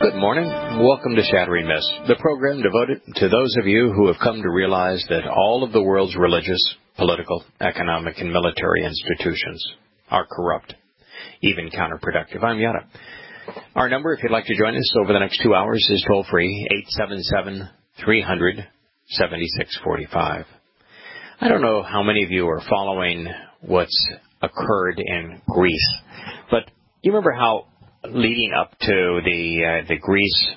Good morning. Welcome to Shattering Myths, the program devoted to those of you who have come to realize that all of the world's religious, political, economic, and military institutions are corrupt, even counterproductive. I'm Yada. Our number, if you'd like to join us over the next 2 hours, is toll-free, 877-300-7645. I don't know how many of you are following what's occurred in Greece, but you remember how leading up to the Greece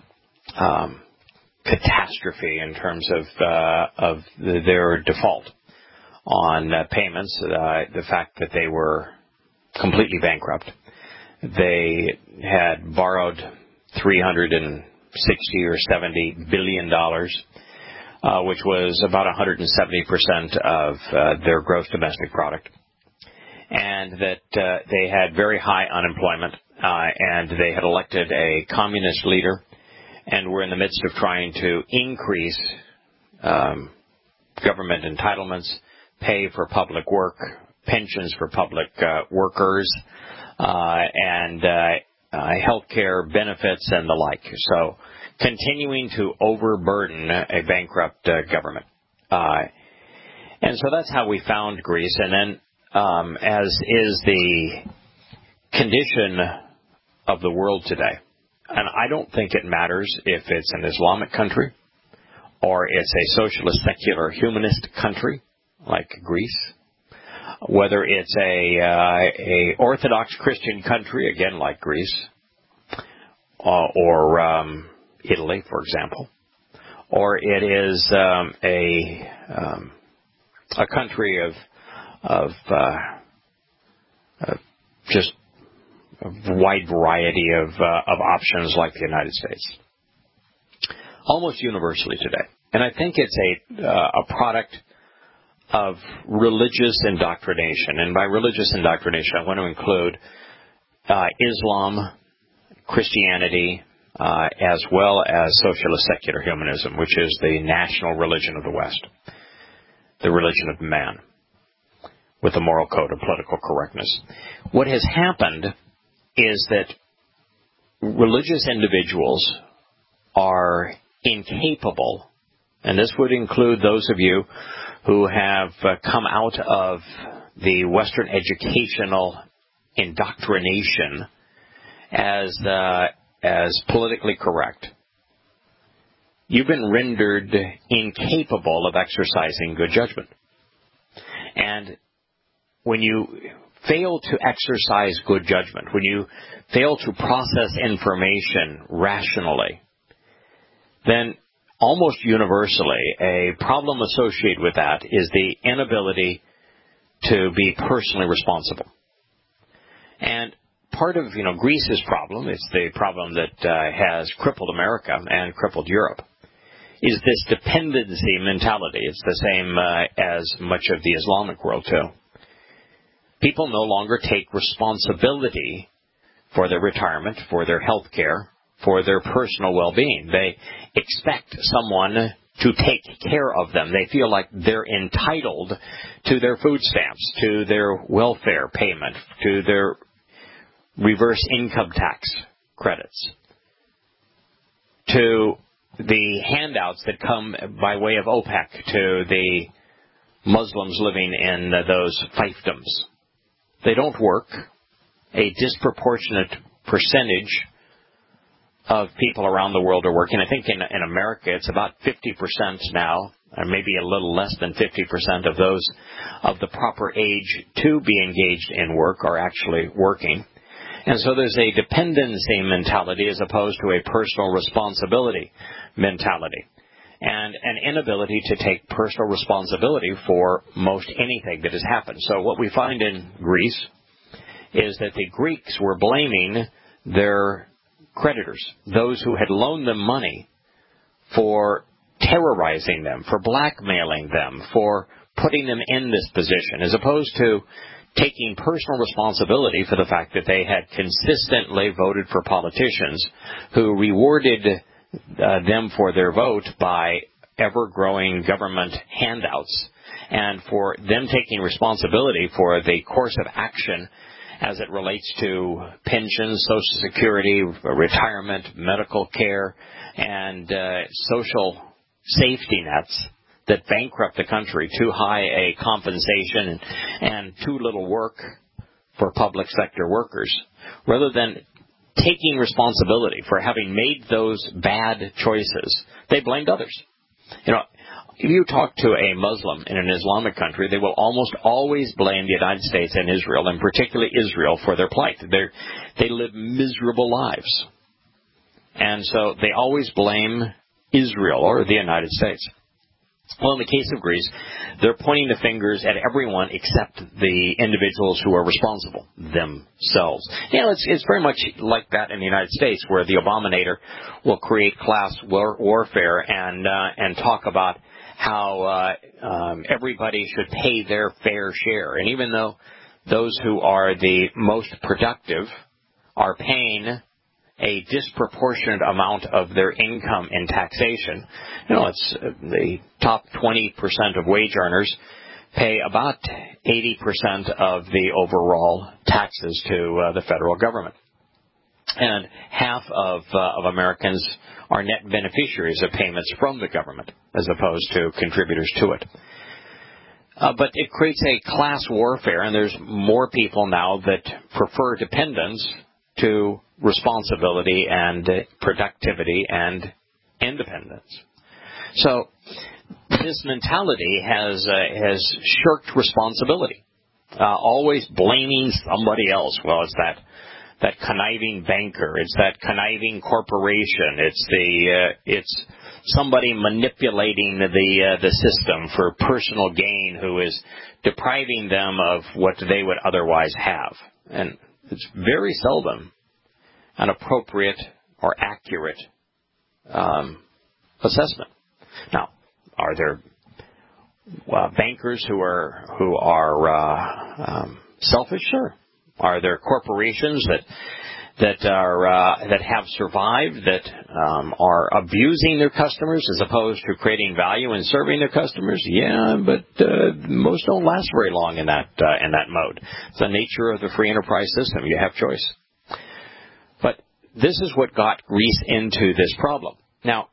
catastrophe in terms of their default on payments, the fact that they were completely bankrupt. They had borrowed $360 or $70 billion, which was about 170% of their gross domestic product, and that they had very high unemployment, and they had elected a communist leader, and were in the midst of trying to increase government entitlements, pay for public work, pensions for public workers, and health care benefits and the like. So continuing to overburden a bankrupt government. And so that's how we found Greece. And then as is the condition of the world today, and I don't think it matters if it's an Islamic country or it's a socialist, secular, humanist country like Greece, whether it's a Orthodox Christian country, again like Greece, or Italy, for example, or it is a country of just a wide variety of options like the United States, almost universally today. And I think it's a product of religious indoctrination. And by religious indoctrination, I want to include Islam, Christianity, as well as socialist secular humanism, which is the national religion of the West, the religion of man, with a moral code of political correctness. What has happened is that religious individuals are incapable, and this would include those of you who have come out of the Western educational indoctrination as politically correct. You've been rendered incapable of exercising good judgment. And when you fail to exercise good judgment, when you fail to process information rationally, then almost universally a problem associated with that is the inability to be personally responsible. And part of Greece's problem, it's the problem that has crippled America and crippled Europe, is this dependency mentality. It's the same as much of the Islamic world too. People no longer take responsibility for their retirement, for their health care, for their personal well-being. They expect someone to take care of them. They feel like they're entitled to their food stamps, to their welfare payment, to their reverse income tax credits, to the handouts that come by way of OPEC to the Muslims living in those fiefdoms. They don't work. A disproportionate percentage of people around the world are working. I think in America it's about 50% now, or maybe a little less than 50% of those of the proper age to be engaged in work are actually working. And so there's a dependency mentality as opposed to a personal responsibility mentality, and an inability to take personal responsibility for most anything that has happened. So what we find in Greece is that the Greeks were blaming their creditors, those who had loaned them money, for terrorizing them, for blackmailing them, for putting them in this position, as opposed to taking personal responsibility for the fact that they had consistently voted for politicians who rewarded them for their vote by ever-growing government handouts, and for them taking responsibility for the course of action as it relates to pensions, Social Security, retirement, medical care, and social safety nets that bankrupt the country, too high a compensation and too little work for public sector workers, rather than taking responsibility for having made those bad choices, they blamed others. You know, if you talk to a Muslim in an Islamic country, they will almost always blame the United States and Israel, and particularly Israel, for their plight. They live miserable lives. And so they always blame Israel or the United States. Well, in the case of Greece, they're pointing the fingers at everyone except the individuals who are responsible, themselves. You know, it's very much like that in the United States, where the Abominator will create class warfare and talk about how everybody should pay their fair share. And even though those who are the most productive are paying a disproportionate amount of their income in taxation. You know, it's the top 20% of wage earners pay about 80% of the overall taxes to the federal government. And half of Americans are net beneficiaries of payments from the government as opposed to contributors to it. But it creates a class warfare, and there's more people now that prefer dependence to responsibility and productivity and independence. So this mentality has shirked responsibility, always blaming somebody else. Well, it's that conniving banker, it's that conniving corporation, it's somebody manipulating the system for personal gain who is depriving them of what they would otherwise have. And it's very seldom an appropriate or accurate assessment. Now, are there bankers who are selfish? Sure. Are there corporations that have survived that are abusing their customers as opposed to creating value and serving their customers? Yeah, but most don't last very long in that mode. It's the nature of the free enterprise system. You have choice. But this is what got Greece into this problem. Now,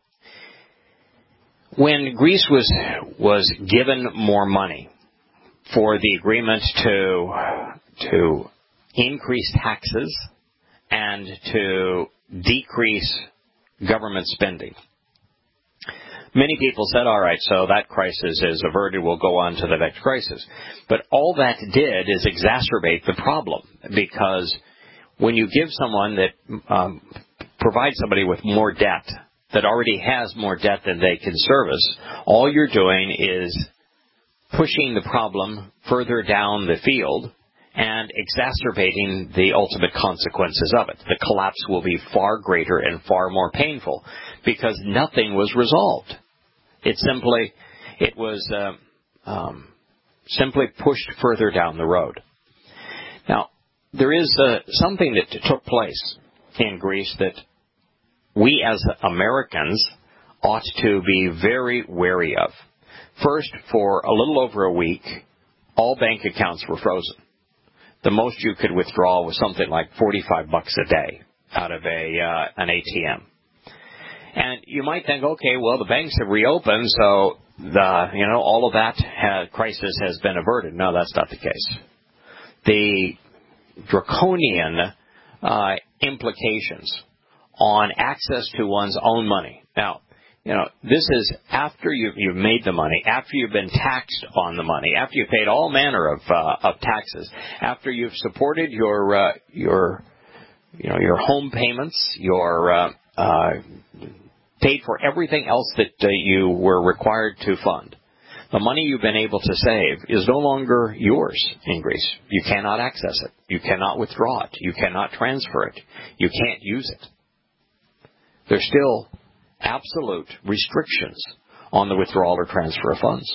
when Greece was given more money for the agreement to increase taxes and to decrease government spending, many people said, all right, so that crisis is averted, we'll go on to the next crisis. But all that did is exacerbate the problem, because when you give someone that provides somebody with more debt, that already has more debt than they can service, all you're doing is pushing the problem further down the field and exacerbating the ultimate consequences of it. The collapse will be far greater and far more painful because nothing was resolved. It was simply pushed further down the road. Now, there is something that took place in Greece that we as Americans ought to be very wary of. First, for a little over a week, all bank accounts were frozen. The most you could withdraw was something like $45 a day out of an ATM. And you might think, okay, well, the banks have reopened, so all of that crisis has been averted. No, that's not the case. The draconian implications on access to one's own money. Now, this is after you've made the money, after you've been taxed on the money, after you've paid all manner of taxes, after you've supported your home payments, your paid for everything else that you were required to fund. The money you've been able to save is no longer yours in Greece. You cannot access it. You cannot withdraw it. You cannot transfer it. You can't use it. There's still absolute restrictions on the withdrawal or transfer of funds.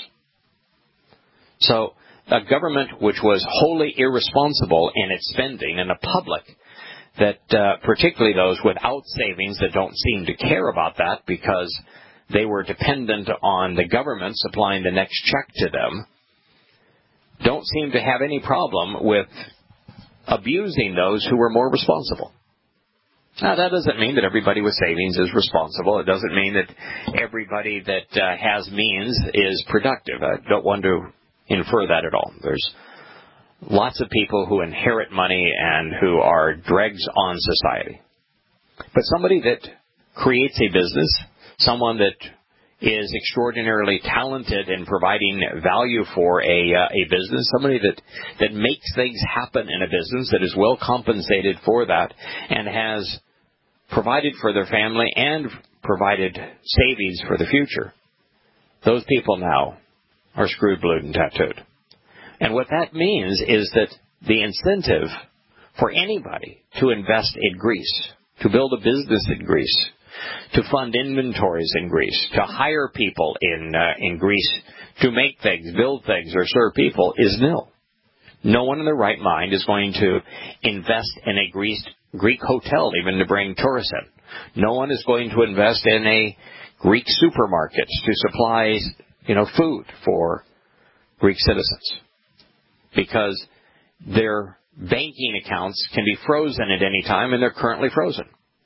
So a government which was wholly irresponsible in its spending, and a public that, particularly those without savings that don't seem to care about that because they were dependent on the government supplying the next check to them, don't seem to have any problem with abusing those who were more responsible. Now, that doesn't mean that everybody with savings is responsible. It doesn't mean that everybody that has means is productive. I don't want to infer that at all. There's lots of people who inherit money and who are dregs on society. But somebody that creates a business, someone that is extraordinarily talented in providing value for a business, somebody that makes things happen in a business, that is well compensated for that, and has provided for their family and provided savings for the future. Those people now are screwed, blued, and tattooed. And what that means is that the incentive for anybody to invest in Greece, to build a business in Greece, to fund inventories in Greece, to hire people in Greece to make things, build things, or serve people is nil. No one in their right mind is going to invest in a Greek hotel even to bring tourists in. No one is going to invest in a Greek supermarket to supply, food for Greek citizens, because their banking accounts can be frozen at any time, and they're currently frozen.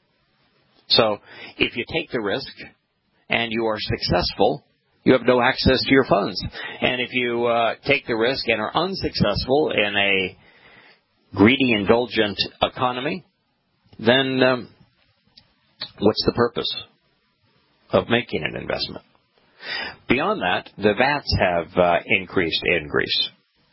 So if you take the risk and you are successful, you have no access to your funds. And if you take the risk and are unsuccessful in a greedy, indulgent economy, then what's the purpose of making an investment? Beyond that, the VATs have increased in Greece.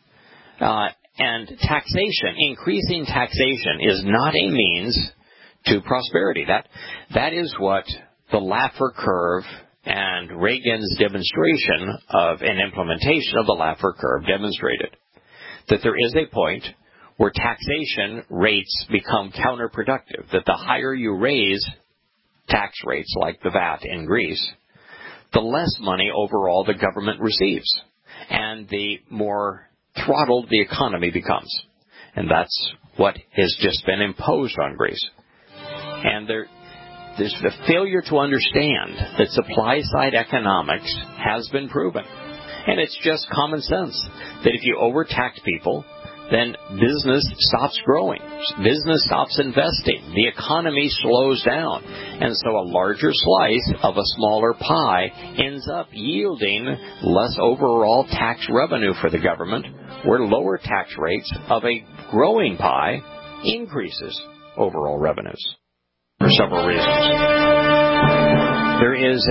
And taxation, increasing taxation, is not a means to prosperity. That is what the Laffer curve and Reagan's demonstration of an implementation of the Laffer curve demonstrated. That there is a point where taxation rates become counterproductive. That the higher you raise tax rates like the VAT in Greece, the less money overall the government receives, and the more throttled the economy becomes. And that's what has just been imposed on Greece. And there's the failure to understand that supply-side economics has been proven. And it's just common sense that if you overtax people, then business stops growing. Business stops investing. The economy slows down. And so a larger slice of a smaller pie ends up yielding less overall tax revenue for the government, where lower tax rates of a growing pie increases overall revenues. For several reasons. There is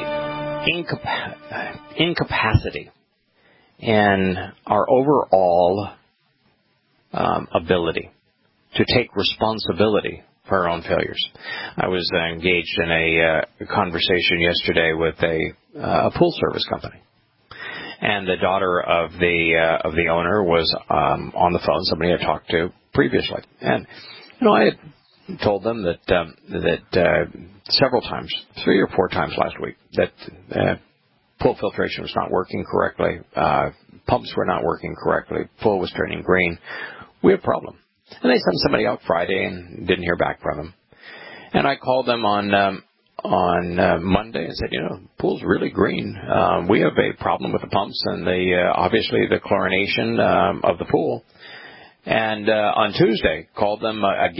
a incapacity in our overall ability to take responsibility for our own failures. I was engaged in a conversation yesterday with a pool service company, and the daughter of the owner was on the phone. Somebody I talked to previously, and I had told them that several times, 3 or 4 times last week, that pool filtration was not working correctly, pumps were not working correctly, pool was turning green. We have a problem. And they sent somebody out Friday and didn't hear back from them. And I called them on Monday and said, pool's really green. We have a problem with the pumps and obviously the chlorination of the pool. And on Tuesday, called them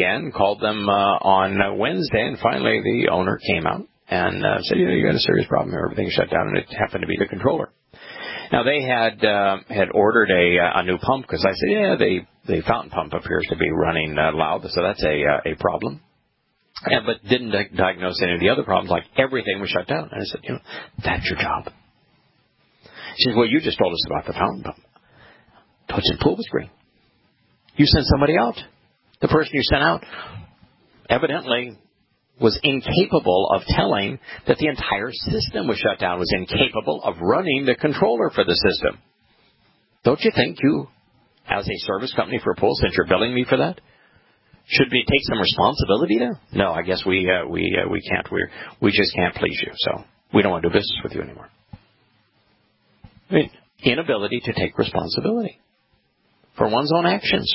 on Wednesday, and finally the owner came out and said, you got a serious problem here. Everything's shut down, and it happened to be the controller. Now, they had ordered a new pump, because I said, the fountain pump appears to be running loud, so that's a problem. But didn't diagnose any of the other problems, like everything was shut down. And I said, that's your job. She says, well, you just told us about the fountain pump. I told you the pool was green. You sent somebody out. The person you sent out evidently was incapable of telling that the entire system was shut down, was incapable of running the controller for the system. Don't you think you, as a service company for a pool, since you're billing me for that, should we take some responsibility there? No, I guess we can't. We just can't please you, so we don't want to do business with you anymore. I mean, inability to take responsibility for one's own actions.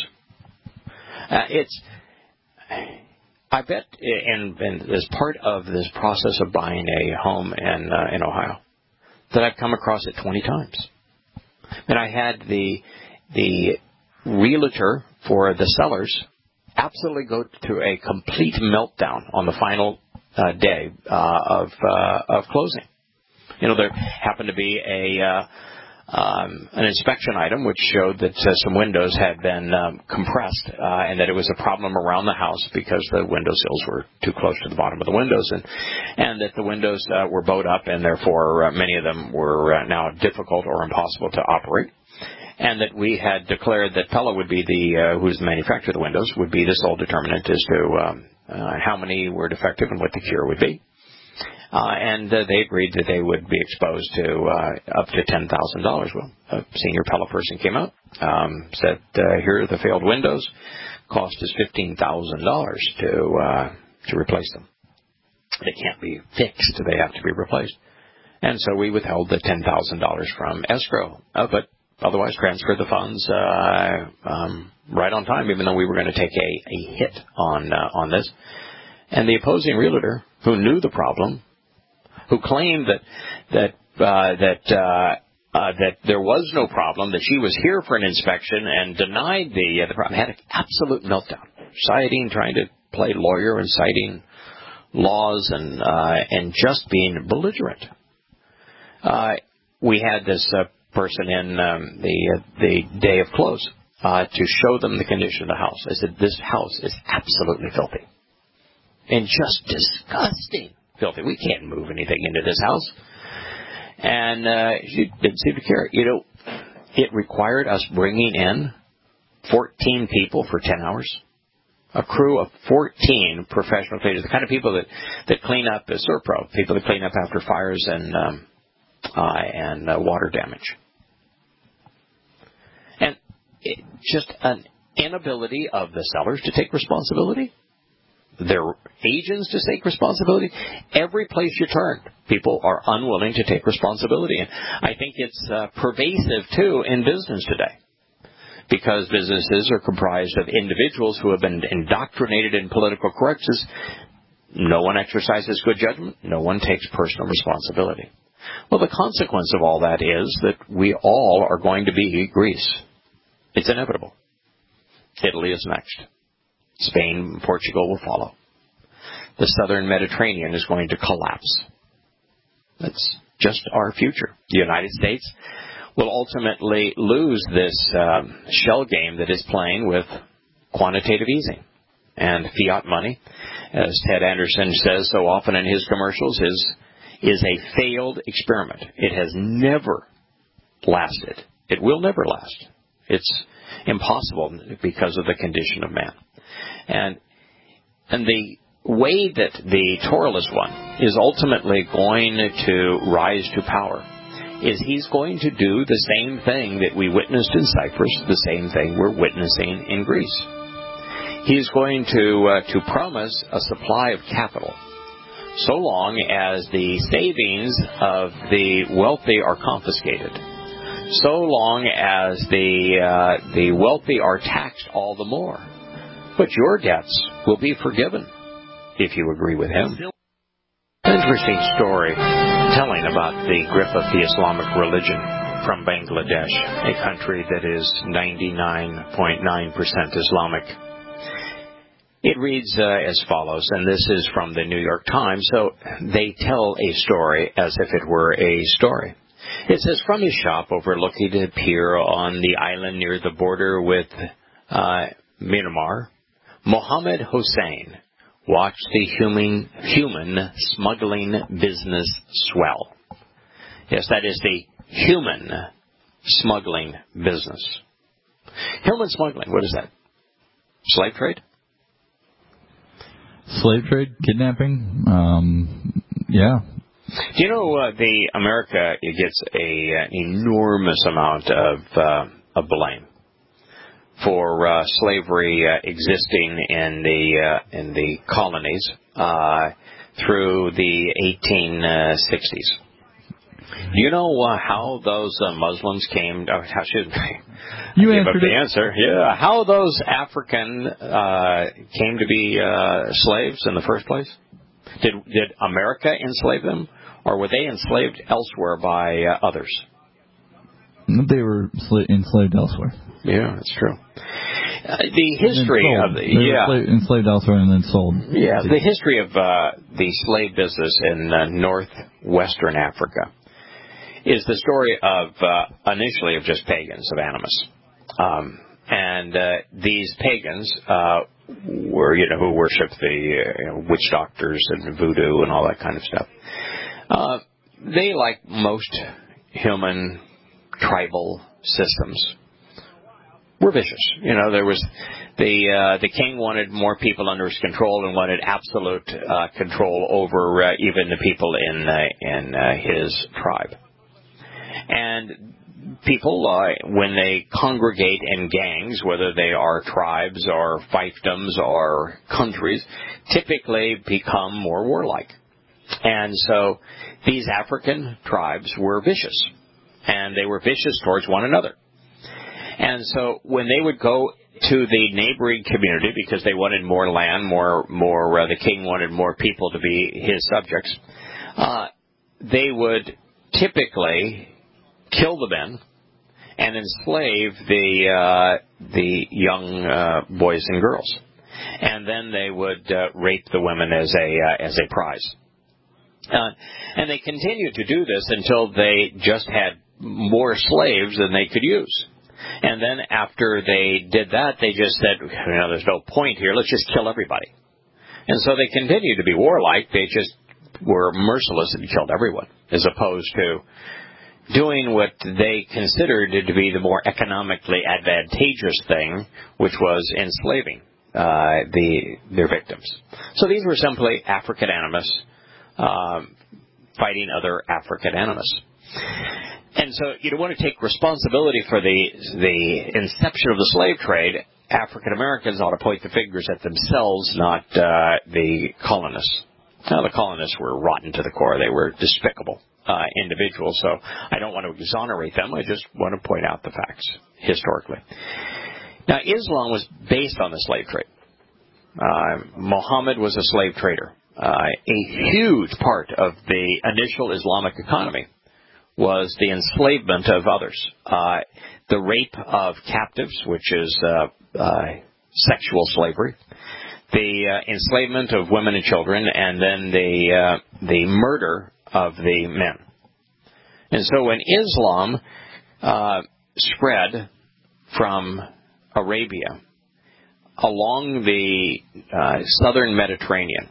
I bet, and as part of this process of buying a home in Ohio, that I've come across it 20 times. And I had the realtor for the sellers absolutely go to a complete meltdown on the final day of closing. There happened to be an inspection item which showed that some windows had been compressed and that it was a problem around the house because the windowsills were too close to the bottom of the windows and that the windows were bowed up and therefore many of them were now difficult or impossible to operate. And that we had declared that Pella would be who's the manufacturer of the windows, would be the sole determinant as to how many were defective and what the cure would be. And they agreed that they would be exposed to up to $10,000. Well, a senior Pella person came out, said, here are the failed windows. Cost is $15,000 to replace them. They can't be fixed. They have to be replaced. And so we withheld the $10,000 from escrow, but otherwise transferred the funds right on time, even though we were going to take a hit on this. And the opposing realtor, who knew the problem, who claimed that there was no problem, that she was here for an inspection, and denied the problem, had an absolute meltdown, trying to play lawyer and citing laws and just being belligerent. We had this person in the day of close to show them the condition of the house. I said, this house is absolutely filthy and just disgusting. Filthy. We can't move anything into this house. And she didn't seem to care. It required us bringing in 14 people for 10 hours. A crew of 14 professional cleaners, the kind of people that clean up as Serpro, people that clean up after fires and water damage. And just an inability of the sellers to take responsibility. Their agents to take responsibility. Every place you turn, people are unwilling to take responsibility. And I think it's pervasive, too, in business today. Because businesses are comprised of individuals who have been indoctrinated in political correctness. No one exercises good judgment. No one takes personal responsibility. Well, the consequence of all that is that we all are going to be Greece. It's inevitable. Italy is next. Spain and Portugal will follow. The southern Mediterranean is going to collapse. That's just our future. The United States will ultimately lose this shell game that is playing with quantitative easing and fiat money. As Ted Anderson says so often in his commercials, is a failed experiment. It has never lasted. It will never last. It's impossible because of the condition of man. And the way that the Toralist one is ultimately going to rise to power is he's going to do the same thing that we witnessed in Cyprus, the same thing we're witnessing in Greece. He's going to promise a supply of capital so long as the savings of the wealthy are confiscated, so long as the wealthy are taxed all the more. But your debts will be forgiven if you agree with him. Interesting story telling about the grip of the Islamic religion from Bangladesh, a country that is 99.9% Islamic. It reads as follows, and this is from the New York Times, so they tell a story as if it were a story. It says, from his shop overlooking a pier on the island near the border with Myanmar, Mohammed Hossein watched the human smuggling business swell. Yes, that is the human smuggling business. Human smuggling, what is that? Slave trade? Slave trade, kidnapping, yeah. Do you know America gets an enormous amount of blame for slavery existing in the colonies through the 1860s. Do you know how those Muslims came? How should you give up answered the answer? Yeah, how those African came to be slaves in the first place? Did America enslave them, or were they enslaved elsewhere by others? They were enslaved elsewhere. Yeah, that's true. The history of enslaved elsewhere and then sold. Yeah, the history of the slave business in northwestern Africa is the story of initially of just pagans, of animus, and these pagans were who worshipped the witch doctors and voodoo and all that kind of stuff. They, like most human tribal systems, were vicious. There was the king wanted more people under his control and wanted absolute control over even the people in his tribe. And people, when they congregate in gangs, whether they are tribes or fiefdoms or countries, typically become more warlike. And so these African tribes were vicious, and they were vicious towards one another. And so when they would go to the neighboring community, because they wanted more land, the king wanted more people to be his subjects, they would typically kill the men and enslave the young boys and girls, and then they would rape the women as a prize. And they continued to do this until they just had more slaves than they could use. And then after they did that, they just said, there's no point here, let's just kill everybody. And so they continued to be warlike, they just were merciless and killed everyone, as opposed to doing what they considered to be the more economically advantageous thing, which was enslaving their victims. So these were simply African animus fighting other African animus. And so you don't want to take responsibility for the inception of the slave trade. African Americans ought to point the fingers at themselves, not the colonists. Now, the colonists were rotten to the core. They were despicable individuals, so I don't want to exonerate them. I just want to point out the facts historically. Now, Islam was based on the slave trade. Muhammad was a slave trader. A huge part of the initial Islamic economy was the enslavement of others. The rape of captives, which is sexual slavery, the enslavement of women and children, and then the murder of the men. And so when Islam spread from Arabia along the southern Mediterranean,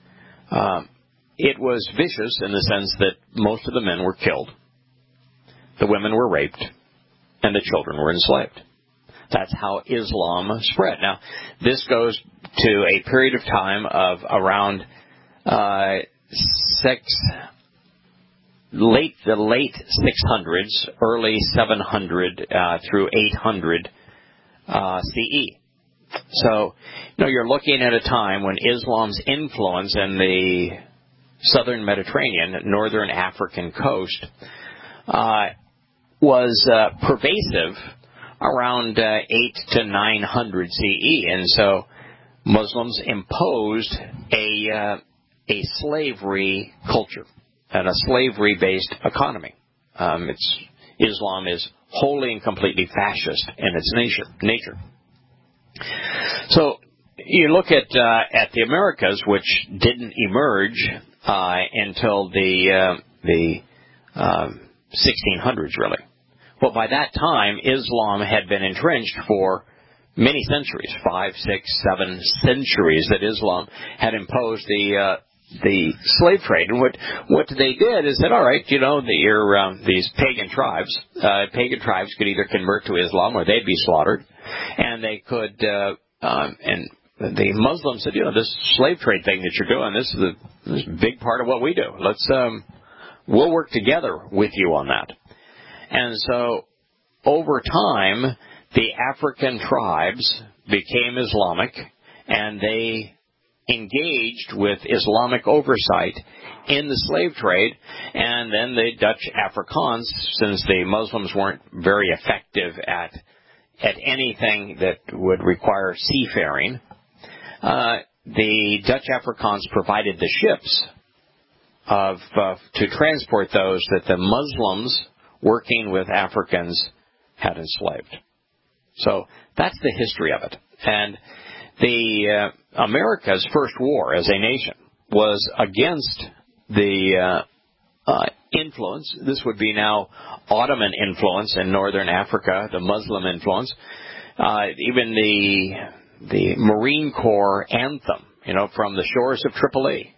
it was vicious in the sense that most of the men were killed, the women were raped, and the children were enslaved. That's how Islam spread. Now, this goes to a period of time of around the late 600s, early 700 through 800 CE. So, you're looking at a time when Islam's influence in the southern Mediterranean, northern African coast, was pervasive around 8 to 900 CE, and so Muslims imposed a slavery culture and a slavery-based economy. Islam is wholly and completely fascist in its nature. So you look at the Americas, which didn't emerge until the 1600s, really. Well, by that time, Islam had been entrenched for many centuries, 5, 6, 7 centuries that Islam had imposed the slave trade. And what they did is that, all right, these pagan tribes could either convert to Islam or they'd be slaughtered, and they could, and the Muslims said, this slave trade thing that you're doing, this is a big part of what we do. We'll work together with you on that. And so, over time, the African tribes became Islamic, and they engaged with Islamic oversight in the slave trade, and then the Dutch Afrikaans, since the Muslims weren't very effective at anything that would require seafaring, the Dutch Afrikaans provided the ships to transport those that the Muslims working with Africans had enslaved. So that's the history of it. And the America's first war as a nation was against the influence. This would be now Ottoman influence in northern Africa, the Muslim influence. Even the Marine Corps anthem, from the shores of Tripoli.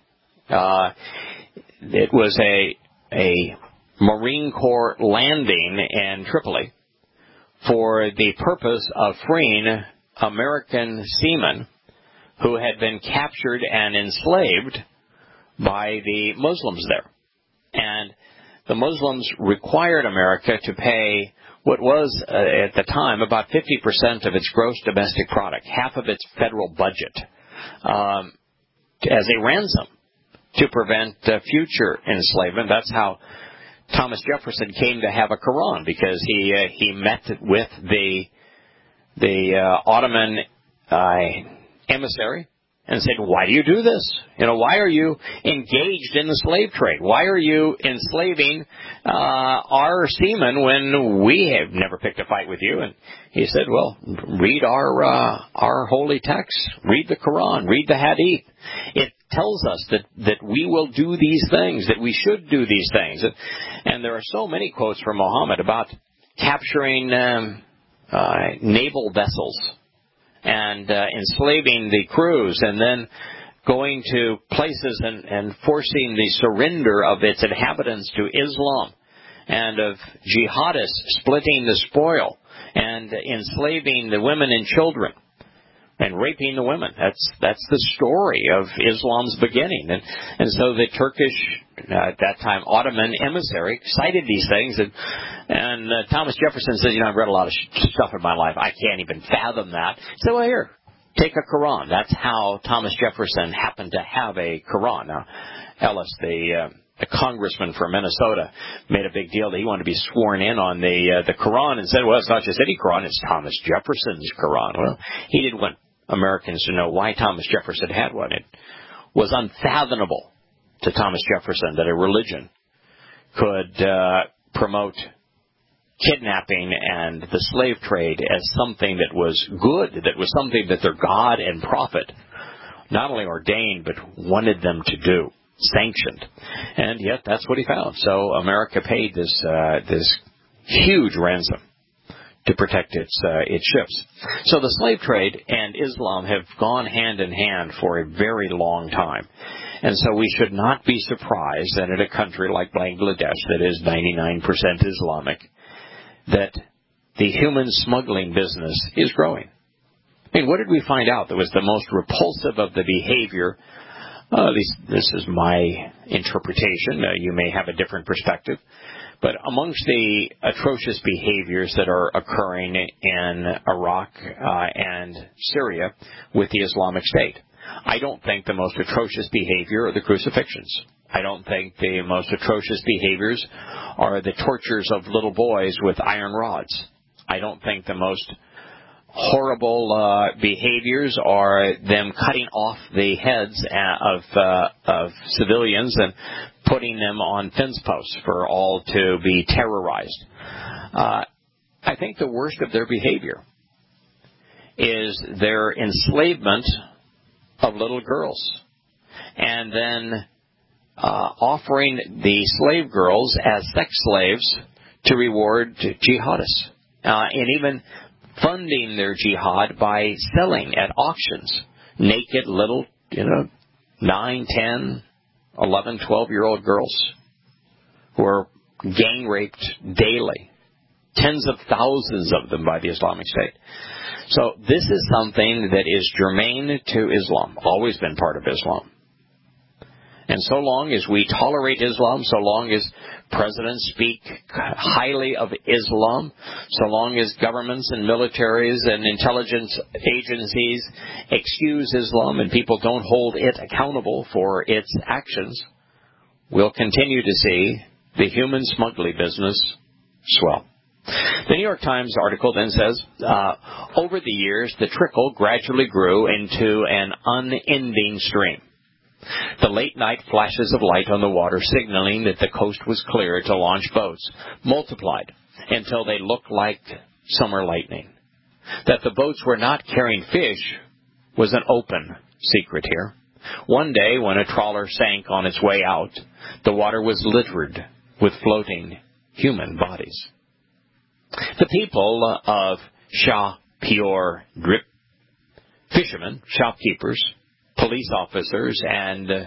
It was a Marine Corps landing in Tripoli for the purpose of freeing American seamen who had been captured and enslaved by the Muslims there. And the Muslims required America to pay what was, at the time, about 50% of its gross domestic product, half of its federal budget, as a ransom to prevent future enslavement. That's how Thomas Jefferson came to have a Quran, because he met with the Ottoman emissary and said, "Why do you do this? Why are you engaged in the slave trade? Why are you enslaving our seamen when we have never picked a fight with you?" And he said, "Well, read our holy texts, read the Quran, read the Hadith. It tells us that we will do these things, that we should do these things." And there are so many quotes from Muhammad about capturing naval vessels and enslaving the crews, and then going to places and forcing the surrender of its inhabitants to Islam, and of jihadists splitting the spoil and enslaving the women and children and raping the women. That's the story of Islam's beginning. And so the Turkish, at that time, Ottoman emissary cited these things, and Thomas Jefferson says, I've read a lot of stuff in my life. I can't even fathom that. So, well, here, take a Quran. That's how Thomas Jefferson happened to have a Quran. Now, Ellis, the congressman from Minnesota, made a big deal that he wanted to be sworn in on the Quran, and said, well, it's not just any Quran, it's Thomas Jefferson's Quran. Well, he didn't want Americans to know why Thomas Jefferson had one. It was unfathomable to Thomas Jefferson that a religion could promote kidnapping and the slave trade as something that was good, that was something that their God and prophet not only ordained but wanted them to do, sanctioned. And yet that's what he found. So America paid this huge ransom to protect its ships. So the slave trade and Islam have gone hand in hand for a very long time. And so we should not be surprised that in a country like Bangladesh that is 99% Islamic, that the human smuggling business is growing. I mean, what did we find out that was the most repulsive of the behavior? At least this is my interpretation. You may have a different perspective. But amongst the atrocious behaviors that are occurring in Iraq and Syria with the Islamic State, I don't think the most atrocious behavior are the crucifixions. I don't think the most atrocious behaviors are the tortures of little boys with iron rods. I don't think the most horrible behaviors are them cutting off the heads of civilians and putting them on fence posts for all to be terrorized. I think the worst of their behavior is their enslavement of little girls, and then offering the slave girls as sex slaves to reward jihadists, and even funding their jihad by selling at auctions naked little, 9, 10, 11, 12-year-old girls who are gang raped daily, tens of thousands of them by the Islamic State. So this is something that is germane to Islam, always been part of Islam. And so long as we tolerate Islam, so long as presidents speak highly of Islam, so long as governments and militaries and intelligence agencies excuse Islam and people don't hold it accountable for its actions, we'll continue to see the human smuggling business swell. The New York Times article then says, over the years, the trickle gradually grew into an unending stream. The late-night flashes of light on the water signaling that the coast was clear to launch boats multiplied until they looked like summer lightning. That the boats were not carrying fish was an open secret here. One day, when a trawler sank on its way out, the water was littered with floating human bodies. The people of Shah Pure Drip, fishermen, shopkeepers, police officers, and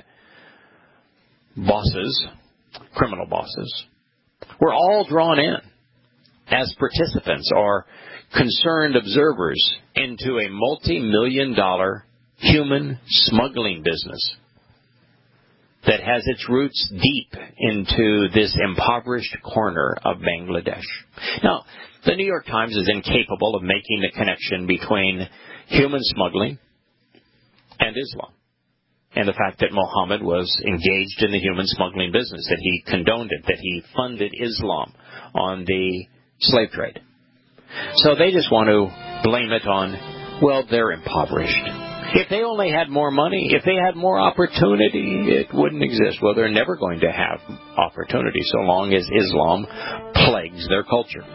bosses, criminal bosses, were all drawn in as participants or concerned observers into a multi-million-dollar human smuggling business that has its roots deep into this impoverished corner of Bangladesh. Now, the New York Times is incapable of making the connection between human smuggling and Islam, and the fact that Muhammad was engaged in the human smuggling business, that he condoned it, that he funded Islam on the slave trade. So they just want to blame it on, well, they're impoverished. If they only had more money, if they had more opportunity, it wouldn't exist. Well, they're never going to have opportunity so long as Islam plagues their culture.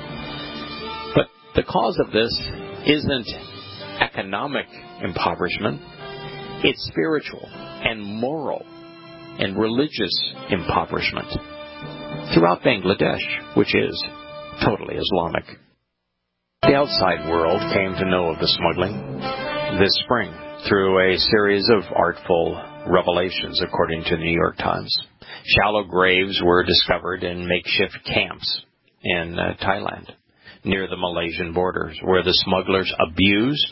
But the cause of this isn't economic impoverishment. It's spiritual and moral and religious impoverishment throughout Bangladesh, which is totally Islamic. The outside world came to know of the smuggling this spring through a series of artful revelations, according to the New York Times. Shallow graves were discovered in makeshift camps in Thailand, near the Malaysian borders, where the smugglers abused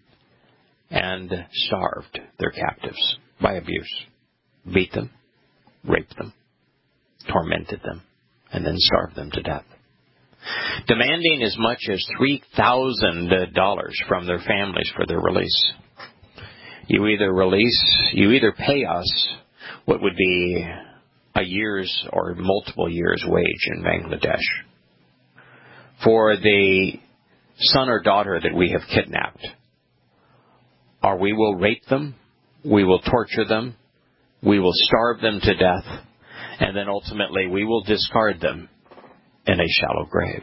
and starved their captives by abuse. Beat them, raped them, tormented them, and then starved them to death. Demanding as much as $3,000 from their families for their release. You either pay us what would be a year's or multiple years' wage in Bangladesh for the son or daughter that we have kidnapped, or we will rape them, we will torture them, we will starve them to death, and then ultimately we will discard them in a shallow grave.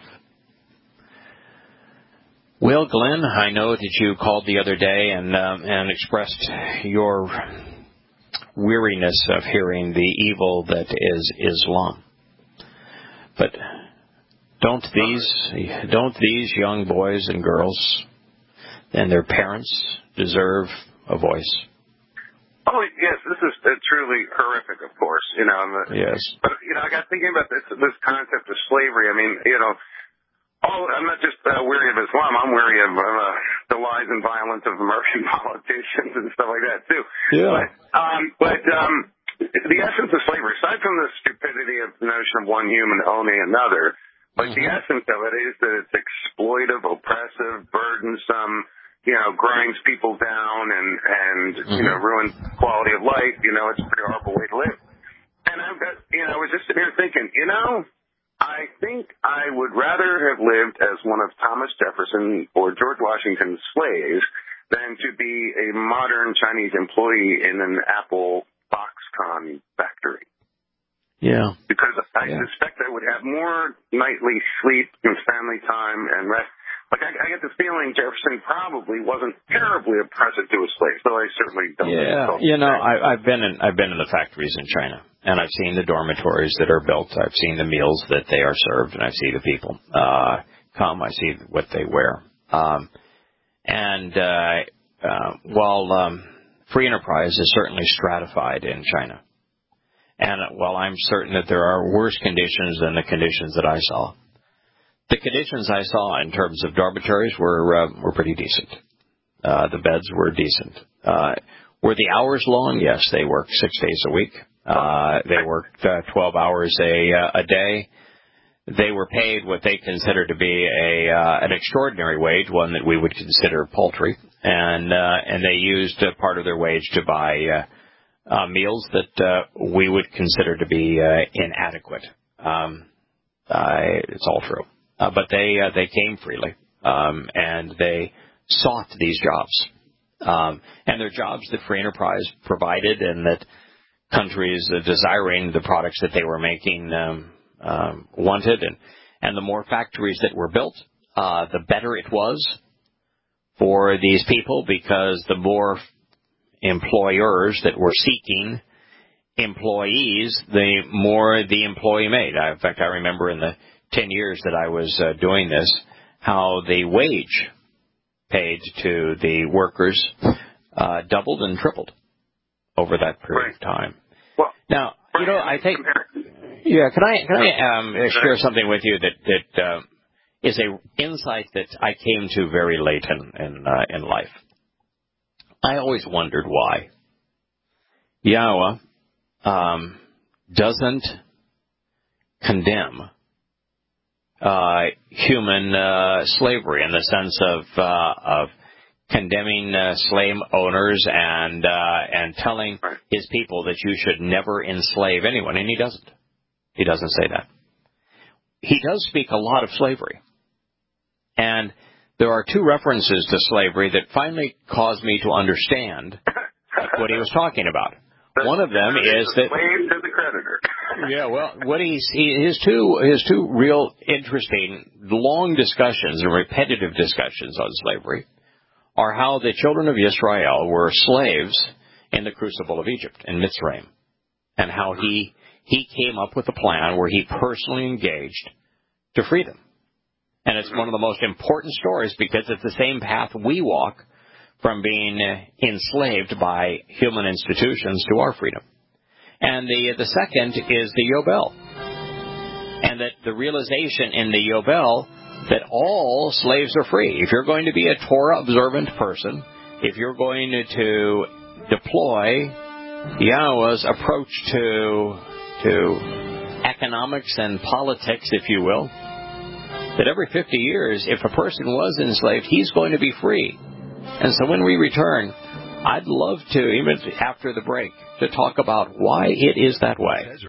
Well, Glenn, I know that you called the other day and expressed your weariness of hearing the evil that is Islam. But don't these young boys and girls and their parents deserve a voice? Oh, yes, this is truly horrific, of course, Yes. But, I got thinking about this concept of slavery. I mean, I'm not just weary of Islam. I'm weary of the lies and violence of American politicians and stuff like that, too. Yeah. But the essence of slavery, aside from the stupidity of the notion of one human owning another, but the essence of it is that it's exploitive, oppressive, burdensome, grinds people down and ruins quality of life. It's a pretty horrible way to live. And I was just sitting here thinking, I think I would rather have lived as one of Thomas Jefferson or George Washington's slaves than to be a modern Chinese employee in an Apple Foxconn factory. Yeah. Because I suspect I would have more nightly sleep and family time and rest. Like, I get the feeling Jefferson probably wasn't terribly oppressive to his slaves, though I certainly don't. Yeah, I've been in the factories in China, and I've seen the dormitories that are built. I've seen the meals that they are served, and I see the people come. I see what they wear. While free enterprise is certainly stratified in China, and while I'm certain that there are worse conditions than the conditions that I saw, the conditions I saw in terms of dormitories were pretty decent. The beds were decent. Were the hours long? Yes, they worked 6 days a week. They worked 12 hours a day. They were paid what they consider to be an extraordinary wage, one that we would consider paltry, and they used part of their wage to buy meals that we would consider to be inadequate. It's all true. But they came freely, and they sought these jobs. And they're jobs that free enterprise provided and that countries desiring the products that they were making wanted. And the more factories that were built, the better it was for these people because the more employers that were seeking employees, the more the employee made. In fact, I remember in the 10 years that I was doing this, how the wage paid to the workers doubled and tripled over that period of time. Well, now, I think, can I share something with you that is a insight that I came to very late in life. I always wondered why Yahweh doesn't condemn human slavery in the sense of condemning slave owners and telling his people that you should never enslave anyone, and he doesn't. He doesn't say that. He does speak a lot of slavery, and there are two references to slavery that finally caused me to understand what he was talking about. One of them is that slave to the creditor. Yeah, well, what his two real interesting long discussions and repetitive discussions on slavery are how the children of Israel were slaves in the crucible of Egypt, in Mitzrayim, and how he came up with a plan where he personally engaged to free them. And it's one of the most important stories because it's the same path we walk from being enslaved by human institutions to our freedom. And the second is the Yobel. And that the realization in the Yobel that all slaves are free. If you're going to be a Torah-observant person, if you're going to deploy Yahweh's approach to economics and politics, if you will, that every 50 years, if a person was enslaved, he's going to be free. And so when we return, I'd love to, even after the break, to talk about why it is that way.